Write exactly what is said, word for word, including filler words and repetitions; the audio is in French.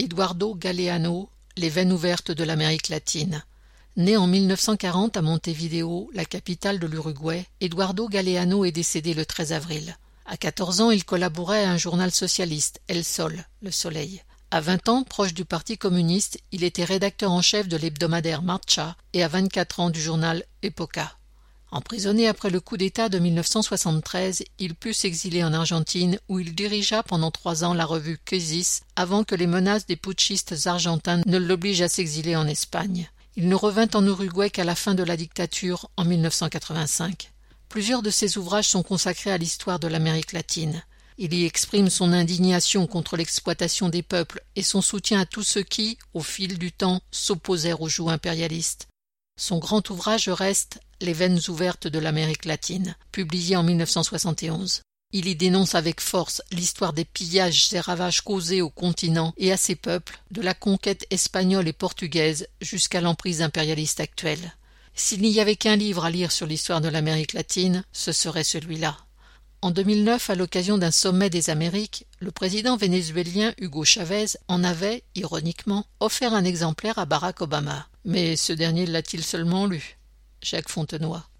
Eduardo Galeano, les veines ouvertes de l'Amérique latine. Né en mille neuf cent quarante à Montevideo, la capitale de l'Uruguay, Eduardo Galeano est décédé le treize avril. À quatorze ans, il collaborait à un journal socialiste, El Sol, le Soleil. À vingt ans, proche du Parti communiste, il était rédacteur en chef de l'hebdomadaire Marcha et à vingt-quatre ans du journal Época. Emprisonné après le coup d'État de mille neuf cent soixante-treize, il put s'exiler en Argentine où il dirigea pendant trois ans la revue Crisis avant que les menaces des putschistes argentins ne l'obligent à s'exiler en Espagne. Il ne revint en Uruguay qu'à la fin de la dictature en mille neuf cent quatre-vingt-cinq. Plusieurs de ses ouvrages sont consacrés à l'histoire de l'Amérique latine. Il y exprime son indignation contre l'exploitation des peuples et son soutien à tous ceux qui, au fil du temps, s'opposèrent au joug impérialiste. Son grand ouvrage reste « Les veines ouvertes de l'Amérique latine », publié en mille neuf cent soixante et onze. Il y dénonce avec force l'histoire des pillages et ravages causés au continent et à ses peuples, de la conquête espagnole et portugaise jusqu'à l'emprise impérialiste actuelle. S'il n'y avait qu'un livre à lire sur l'histoire de l'Amérique latine, ce serait celui-là. En deux mille neuf, à l'occasion d'un sommet des Amériques, le président vénézuélien Hugo Chavez en avait, ironiquement, offert un exemplaire à Barack Obama. Mais ce dernier l'a-t-il seulement lu ? Jacques Fontenoy.